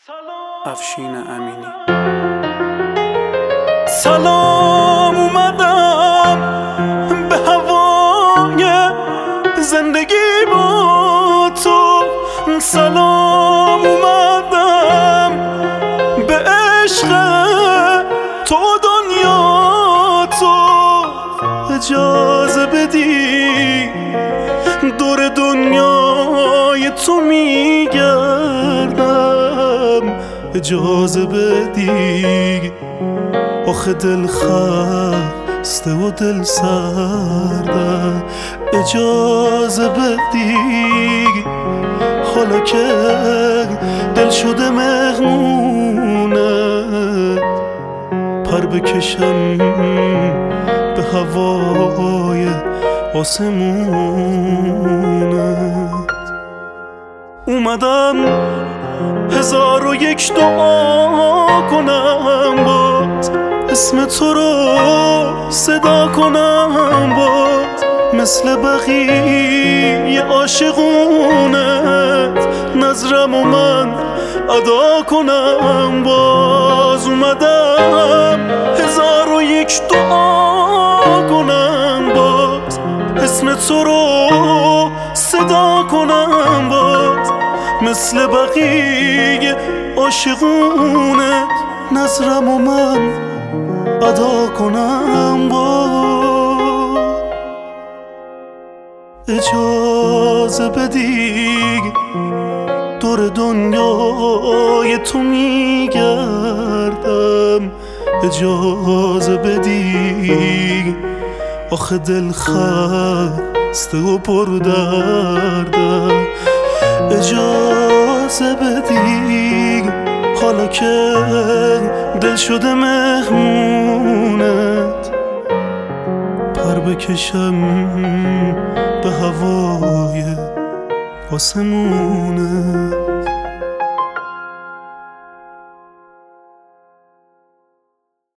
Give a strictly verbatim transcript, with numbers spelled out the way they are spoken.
افشین امینی. سلام اومدم به هوای زندگی با تو، سلام اومدم به عشق تو دنیا تو. اجازه بدی دور دنیای تو میگردم، اجازه بدی آخه دل خسته و دل سردم. اجازه بدی حالا که دل شده مهمونت، پر بکشم به هوای آسمونت. اومدم هزار و یک دعا کنم باز، اسم تو رو صدا کنم باز، مثل بقیه عاشقونت نظرم و من ادا کنم باز. اومدم هزار و یک دعا کنم باز، اسم تو رو صدا کنم باز، مثل بقیه عاشقونت نظرم و من ادا کنم باز. اجازه بدی دور دنیای تو میگردم، اجازه بدی آخه دل خسته و پر دردم. اجازه بدی حالا که دل شده مهمونت، پر بکشم به هوای آسمونت.